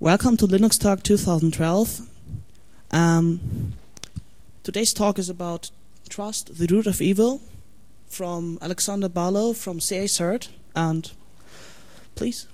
Welcome to Linux Talk 2012. Today's talk is about Trust, the Root of Evil, from Alexander Barlow from CA-CERT. And please.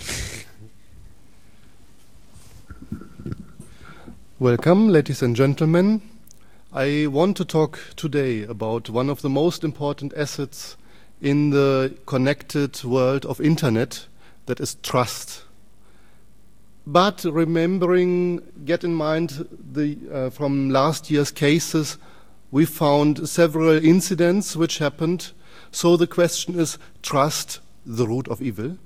Welcome, ladies and gentlemen. I want to talk today about one of the most important assets in the connected world of Internet, that is trust. But remembering, get in mind from last year's cases, we found several incidents which happened. So the question is, trust, the root of evil?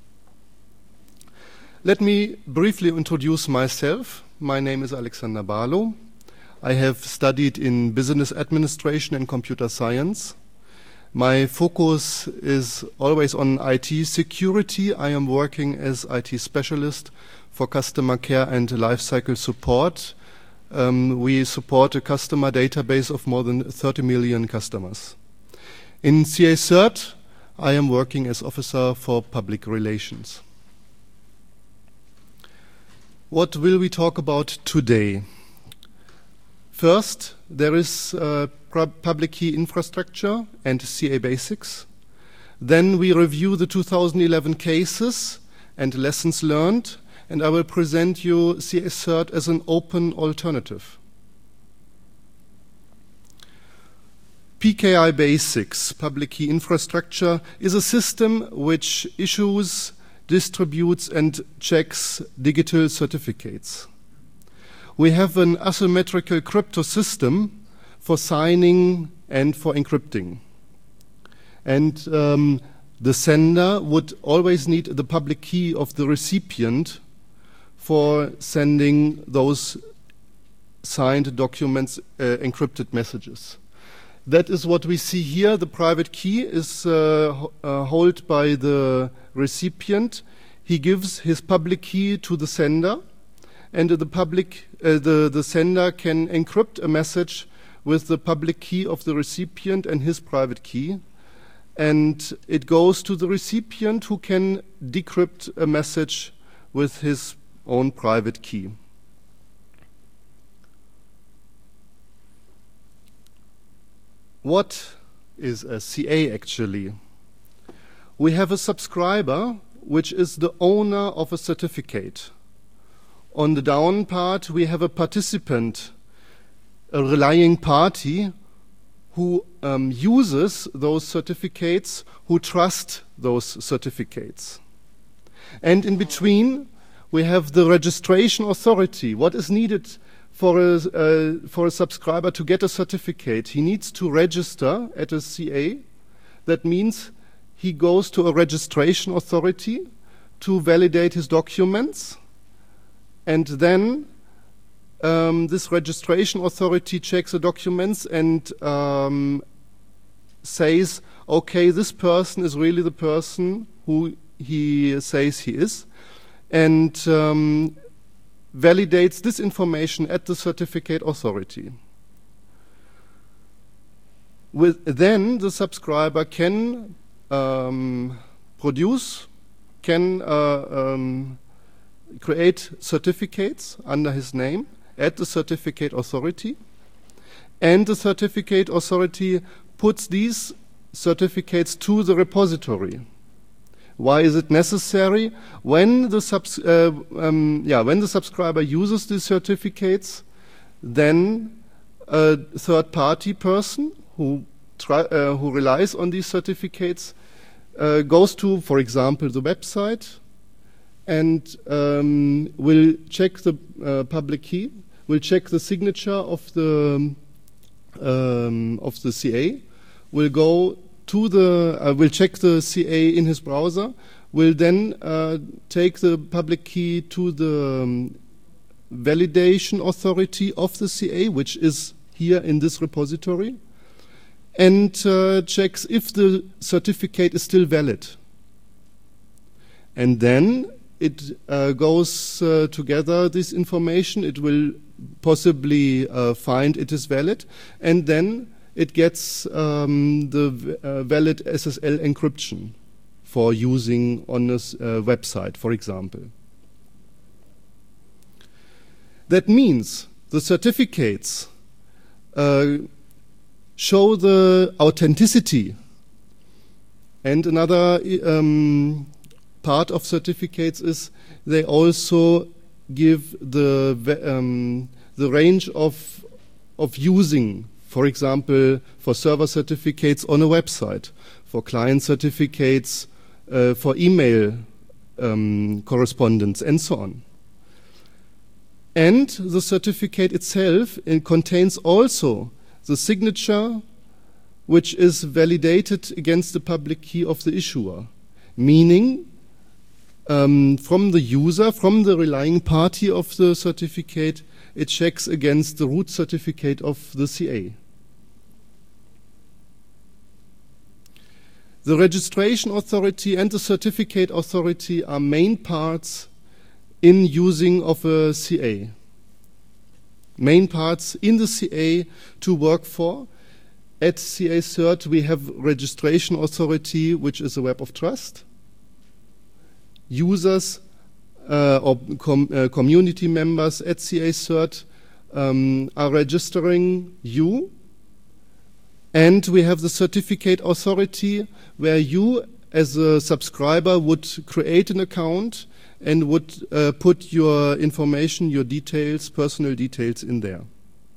Let me briefly introduce myself. My name is Alexander Barlow. I have studied in business administration and computer science. My focus is always on IT security. I am working as IT specialist for customer care and lifecycle support. We support a customer database of more than 30 million customers. In CA-CERT, I am working as officer for public relations. What will we talk about today? First, there is public key infrastructure and CA basics. Then we review the 2011 cases and lessons learned, and I will present you CA-CERT as an open alternative. PKI Basics, public key infrastructure, is a system which issues, distributes, and checks digital certificates. We have an asymmetrical crypto system for signing and for encrypting. And the sender would always need the public key of the recipient for sending those signed documents, encrypted messages. That is what we see here. The private key is held by the recipient. He gives his public key to the sender, and the sender can encrypt a message with the public key of the recipient and his private key, and it goes to the recipient, who can decrypt a message with his own private key. What is a CA actually? We have a subscriber which is the owner of a certificate. On the down part we have a participant, a relying party who uses those certificates, who trust those certificates. And in between we have the registration authority. What is needed for a subscriber to get a certificate? He needs to register at a CA. That means he goes to a registration authority to validate his documents, and then this registration authority checks the documents and says, okay, this person is really the person who he says he is, and validates this information at the certificate authority. Then the subscriber can create certificates under his name at the certificate authority, and the certificate authority puts these certificates to the repository. Why is it necessary? When the subscriber uses these certificates, then a third-party person who relies on these certificates goes to, for example, the website and will check the public key, will check the signature of the CA, will go to will check the CA in his browser, will then take the public key to the validation authority of the CA, which is here in this repository, and checks if the certificate is still valid. And then it goes together this information. It will possibly find it is valid, and then it gets the valid SSL encryption for using on a website, for example. That means the certificates show the authenticity. And another part of certificates is they also give the range of using, for example, for server certificates on a website, for client certificates, for email correspondence, and so on. And the certificate itself contains also the signature, which is validated against the public key of the issuer, meaning from the user, from the relying party of the certificate, it checks against the root certificate of the CA. The registration authority and the certificate authority are main parts in using of a CA. Main parts in the CA to work for. At CA Cert we have registration authority, which is a web of trust. Users or community members at CA Cert are registering you. And we have the certificate authority, where you as a subscriber would create an account and would put your information, your details, personal details in there.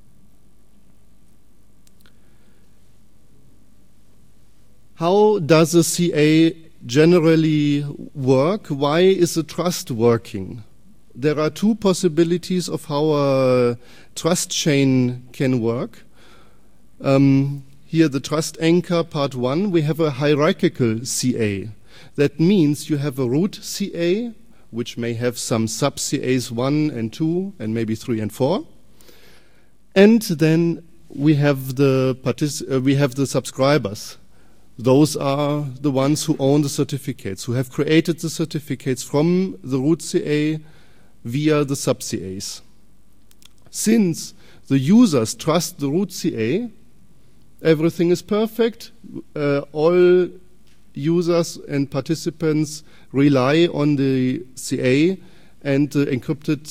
How does a CA generally work? Why is a trust working? There are two possibilities of how a trust chain can work. Here, the trust anchor, part 1, we have a hierarchical CA. That means you have a root CA, which may have some sub-CAs 1 and 2, and maybe 3 and 4. And then we have the subscribers. Those are the ones who own the certificates, who have created the certificates from the root CA via the sub-CAs. Since the users trust the root CA, everything is perfect. All users and participants rely on the CA, and the encrypted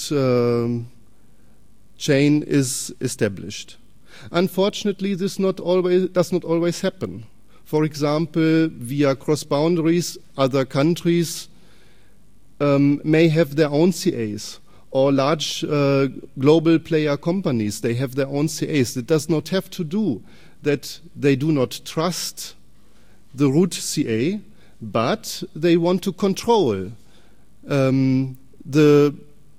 chain is established. Unfortunately, this does not always happen. For example, via cross boundaries, other countries may have their own CAs, or large global player companies, they have their own CAs. It does not have to do that they do not trust the root CA, but they want to control the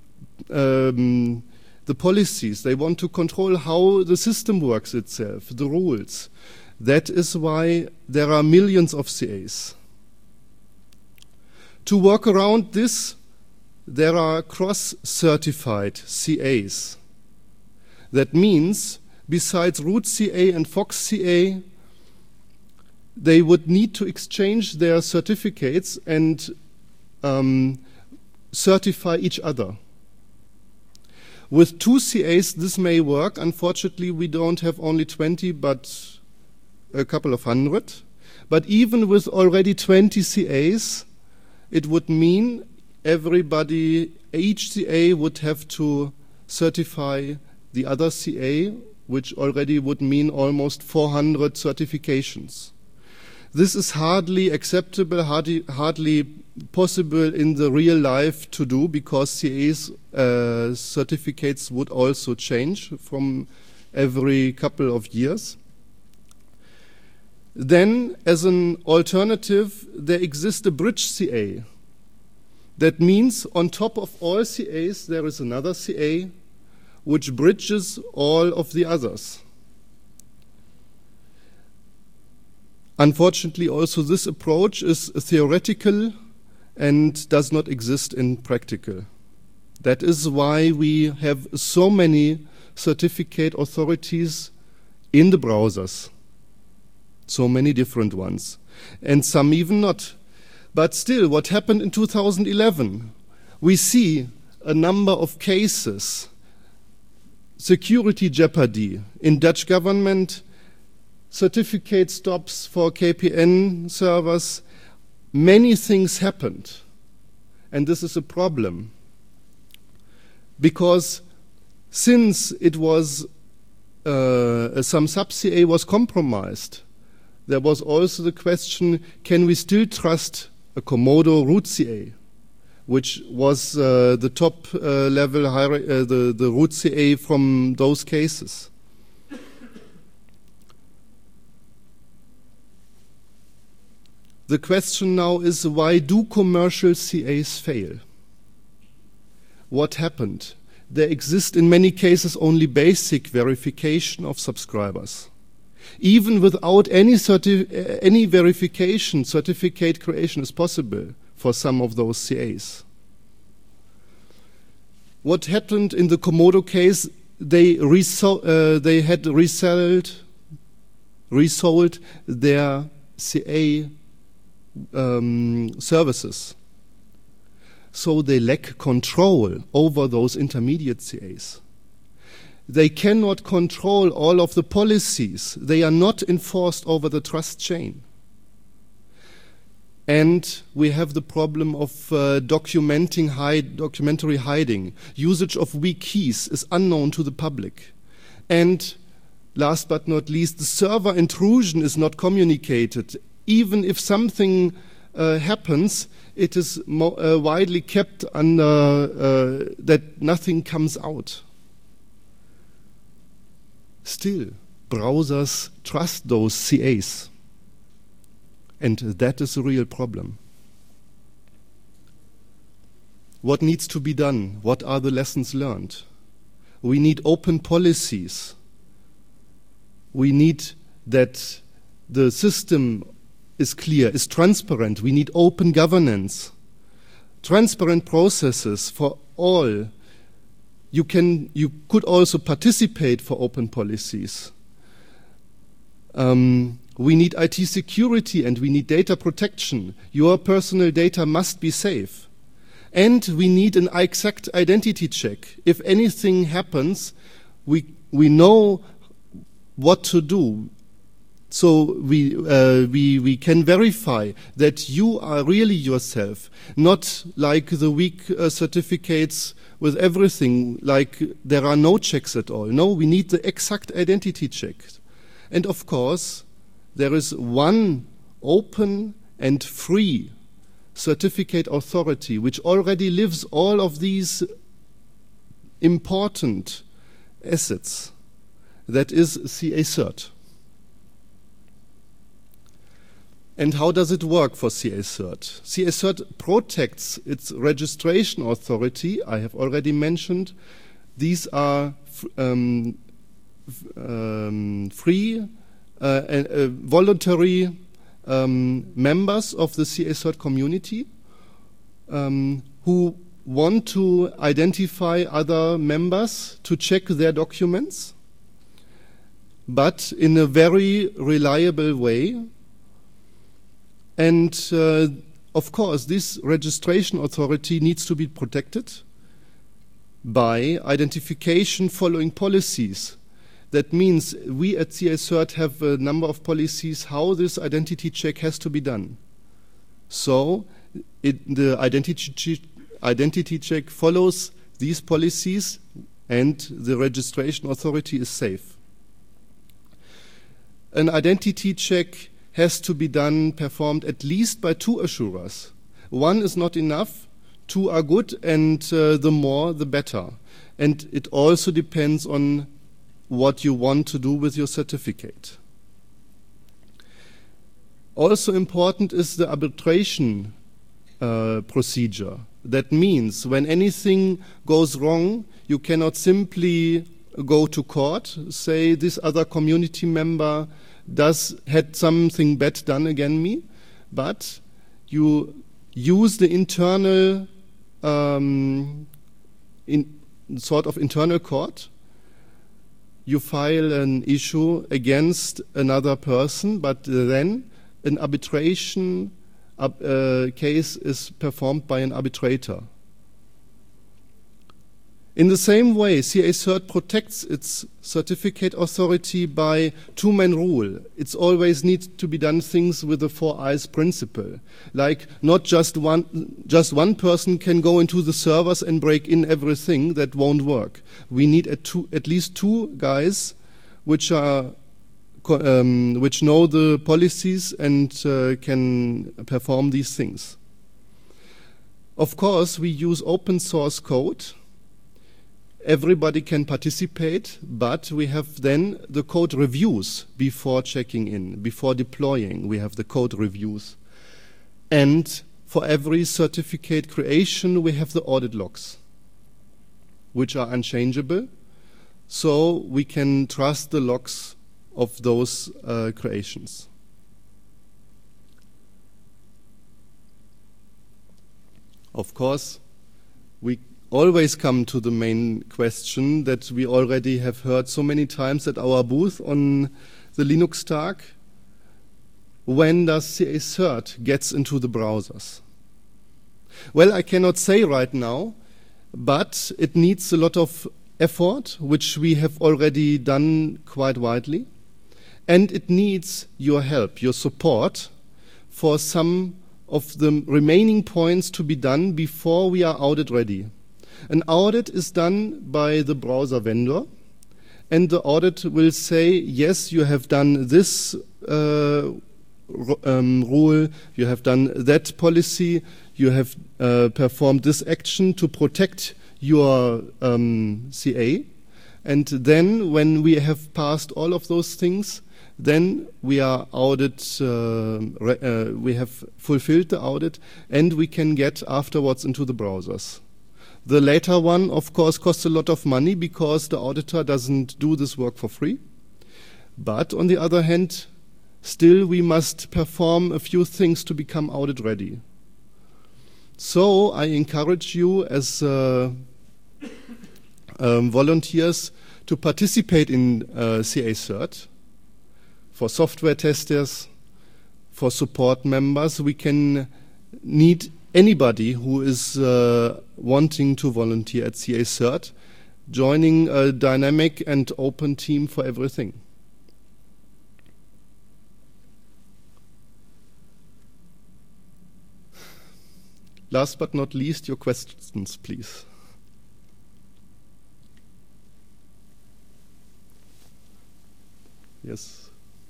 policies. They want to control how the system works itself, the rules. That is why there are millions of CAs. To work around this, there are cross-certified CAs. That means, besides root CA and Fox CA, they would need to exchange their certificates and certify each other. With 2 CAs, this may work. Unfortunately, we don't have only 20, but a couple of hundred. But even with already 20 CAs, it would mean each CA would have to certify the other CA, which already would mean almost 400 certifications. This is hardly acceptable, hardly possible in the real life to do, because CA's certificates would also change from every couple of years. Then, as an alternative, there exists a bridge CA. That means on top of all CAs, there is another CA which bridges all of the others. Unfortunately, also this approach is theoretical and does not exist in practical. That is why we have so many certificate authorities in the browsers. So many different ones, and some even not. But still, what happened in 2011? We see a number of cases, security jeopardy in Dutch government, certificate stops for KPN servers. Many things happened, and this is a problem, because since it was some sub-CA was compromised, there was also the question, can we still trust a Comodo root CA, which was the top level, the root CA from those cases. The question now is, why do commercial CAs fail? What happened? There exist in many cases only basic verification of subscribers. Even without any verification, certificate creation is possible for some of those CAs. What happened in the Comodo case, they had resold their CA services. So they lack control over those intermediate CAs. They cannot control all of the policies. They are not enforced over the trust chain. And we have the problem of documentary hiding. Usage of weak keys is unknown to the public. And last but not least, the server intrusion is not communicated. Even if something happens, it is widely kept under that nothing comes out. Still, browsers trust those CAs. And that is a real problem. What needs to be done? What are the lessons learned? We need open policies. We need that the system is clear, is transparent. We need open governance, transparent processes for all. You could also participate for open policies. We need IT security and we need data protection. Your personal data must be safe. And we need an exact identity check. If anything happens, we know what to do. So we can verify that you are really yourself, not like the weak certificates with everything, like there are no checks at all. No, we need the exact identity check. And of course, there is one open and free certificate authority which already lives all of these important assets. That is CA Cert. And how does it work for CA Cert? CA Cert protects its registration authority. I have already mentioned these are free and voluntary members of the CA Cert community who want to identify other members to check their documents, but in a very reliable way. And of course, this registration authority needs to be protected by identification following policies. That means we at CA Cert have a number of policies how this identity check has to be done. So the identity check follows these policies and the registration authority is safe. An identity check has to be performed at least by 2 assurers. One is not enough, 2 are good, and the more the better. And it also depends on what you want to do with your certificate. Also important is the arbitration procedure. That means when anything goes wrong, you cannot simply go to court, say this other community member had something bad done against me, but you use the internal sort of internal court. You file an issue against another person, but then an arbitration case is performed by an arbitrator. In the same way, CA-CERT protects its certificate authority by two-man rule. It's always needs to be done things with the 4 eyes principle. Like not just one person can go into the servers and break in everything. That won't work. We need at least 2 guys which know the policies and can perform these things. Of course, we use open source code. Everybody can participate, but we have then the code reviews before checking in, before deploying. We have the code reviews. And for every certificate creation, we have the audit logs, which are unchangeable. So we can trust the logs of those creations. Of course, we always come to the main question that we already have heard so many times at our booth on the Linux Tag. When does CA-CERT gets into the browsers? Well, I cannot say right now, but it needs a lot of effort, which we have already done quite widely. And it needs your help, your support for some of the remaining points to be done before we are audit ready. An audit is done by the browser vendor, and the audit will say, yes, you have done this rule, you have done that policy, you have performed this action to protect your CA. And then when we have passed all of those things, then we are audit, we have fulfilled the audit, and we can get afterwards into the browsers. The later one, of course, costs a lot of money because the auditor doesn't do this work for free. But on the other hand, still we must perform a few things to become audit ready. So I encourage you as volunteers to participate in CA-CERT. For software testers, for support members, we can need anybody who is wanting to volunteer at CA-CERT, joining a dynamic and open team for everything. Last but not least, your questions, please. Yes.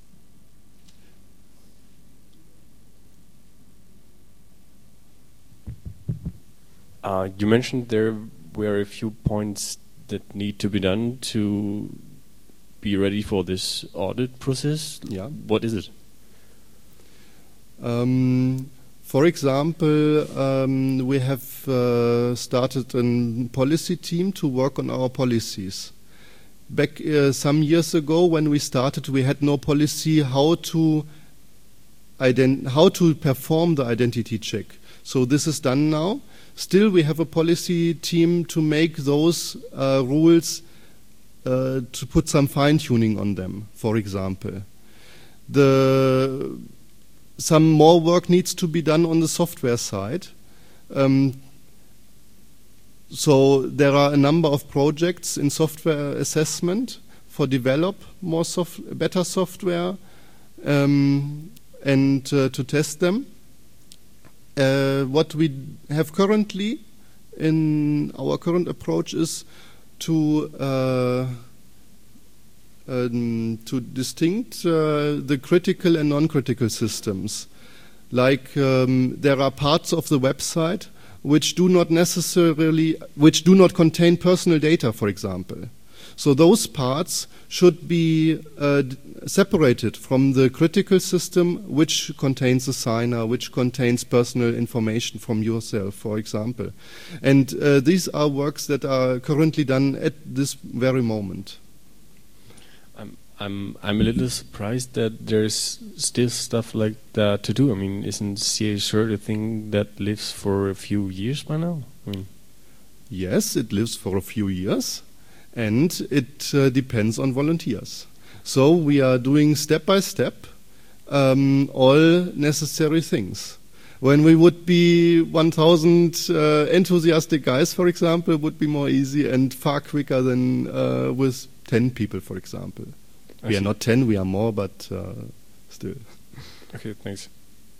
You mentioned there were a few points that need to be done to be ready for this audit process. Yeah. What is it? For example, we have started a policy team to work on our policies. Back some years ago when we started, we had no policy how to perform the identity check. So this is done now. Still, we have a policy team to make those rules, to put some fine-tuning on them, for example. Some more work needs to be done on the software side. So there are a number of projects in software assessment for develop better software and to test them. What we have currently in our current approach is to distinct the critical and non-critical systems. Like there are parts of the website which do not contain personal data, for example. So those parts should be separated from the critical system, which contains a signer, which contains personal information from yourself, for example. And these are works that are currently done at this very moment. I'm a little surprised that there's still stuff like that to do. I mean, isn't CA-CERT a thing that lives for a few years by now? I mean, yes, it lives for a few years. And it depends on volunteers. So we are doing step by step all necessary things. When we would be 1,000 enthusiastic guys, for example, it would be more easy and far quicker than with 10 people, for example. We are not 10, we are more, but still. Okay, thanks.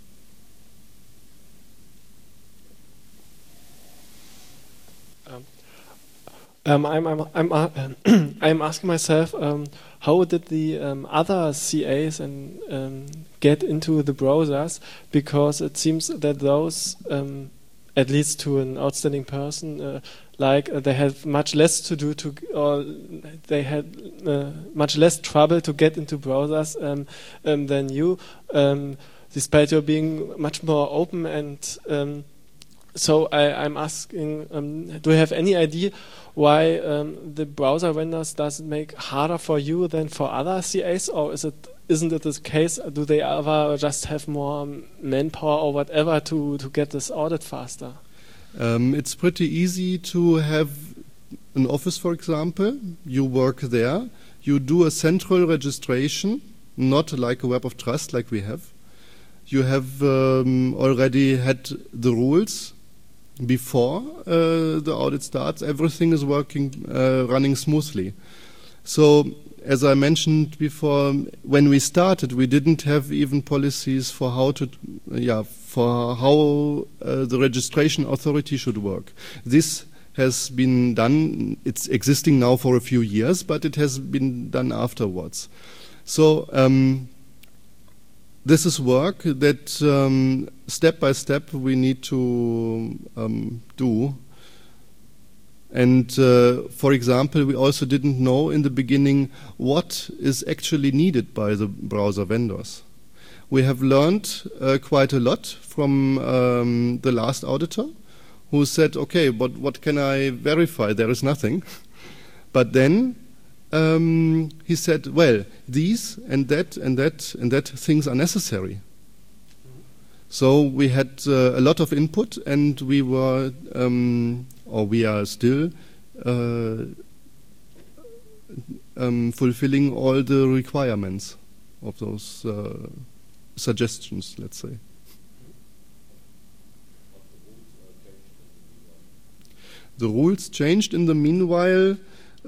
I'm asking myself, how did the other CAs get into the browsers? Because it seems that those, at least to an outstanding person, they have much less to do or they had much less trouble to get into browsers than you, despite your being much more open and. So I'm asking, do you have any idea why the browser vendors does it make harder for you than for other CAs, or isn't it the case? Do they ever just have more manpower or whatever to get this audit faster? It's pretty easy to have an office, for example. You work there. You do a central registration, not like a Web of Trust like we have. You have already had the rules. Before the audit starts, everything is running smoothly. So, as I mentioned before, when we started, we didn't have even policies for how the registration authority should work. This has been done. It's existing now for a few years, but it has been done afterwards. So. This is work that step by step we need to do. And for example, we also didn't know in the beginning what is actually needed by the browser vendors. We have learned quite a lot from the last auditor who said, okay, but what can I verify? There is nothing. But then he said, well, these and that and that and that things are necessary. So we had a lot of input, and we were, or we are still, fulfilling all the requirements of those suggestions, let's say. The rules changed in the meanwhile.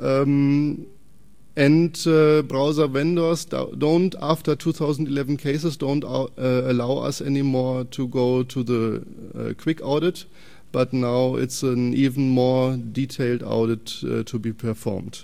And browser vendors don't, after 2011 cases, don't allow us anymore to go to the quick audit, but now it's an even more detailed audit to be performed.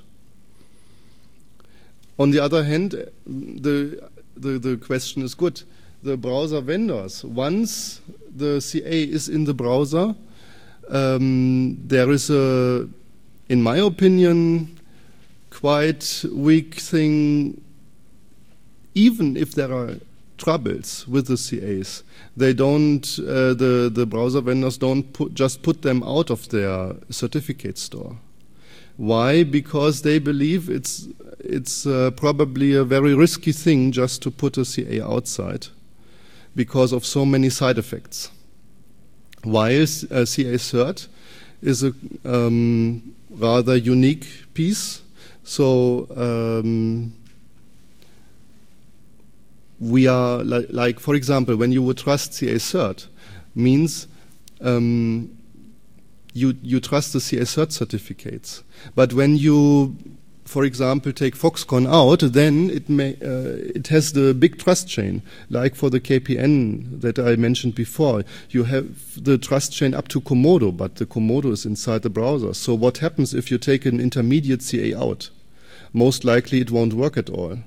On the other hand, the question is good. The browser vendors, once the CA is in the browser, there is a, in my opinion, quite weak thing. Even if there are troubles with the CAs, they don't. The browser vendors don't just put them out of their certificate store. Why? Because they believe it's probably a very risky thing just to put a CA outside, because of so many side effects. While CA Cert is a rather unique piece. So we are like, for example, when you would trust CA Cert, means you trust the CA Cert certificates. But when you, for example, take Foxconn out, then it has the big trust chain, like for the KPN that I mentioned before. You have the trust chain up to Komodo, but the Komodo is inside the browser. So what happens if you take an intermediate CA out? Most likely it won't work at all.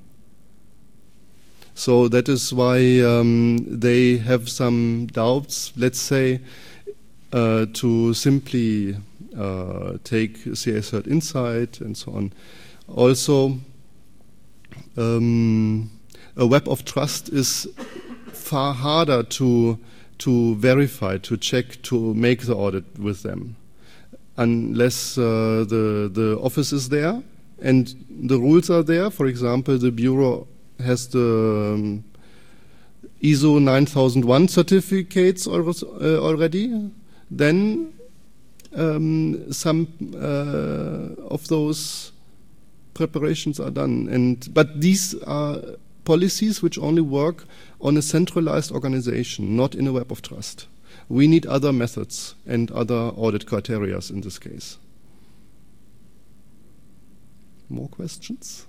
So that is why they have some doubts, let's say, to simply take CA Cert inside and so on. Also, a Web of Trust is far harder to verify, to check, to make the audit with them, unless the office is there and the rules are there. For example, the Bureau has the ISO 9001 certificates already. Then some of those preparations are done, but these are policies which only work on a centralized organization, not in a web of trust. We need other methods and other audit criteria in this case. More questions?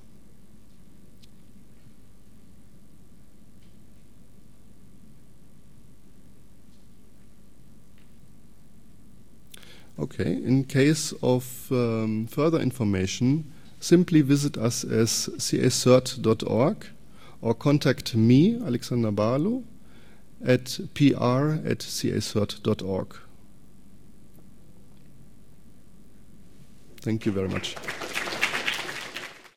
Okay, in case of further information, simply visit us as cacert.org or contact me, Alexander Barlow, at pr@cacert.org. Thank you very much.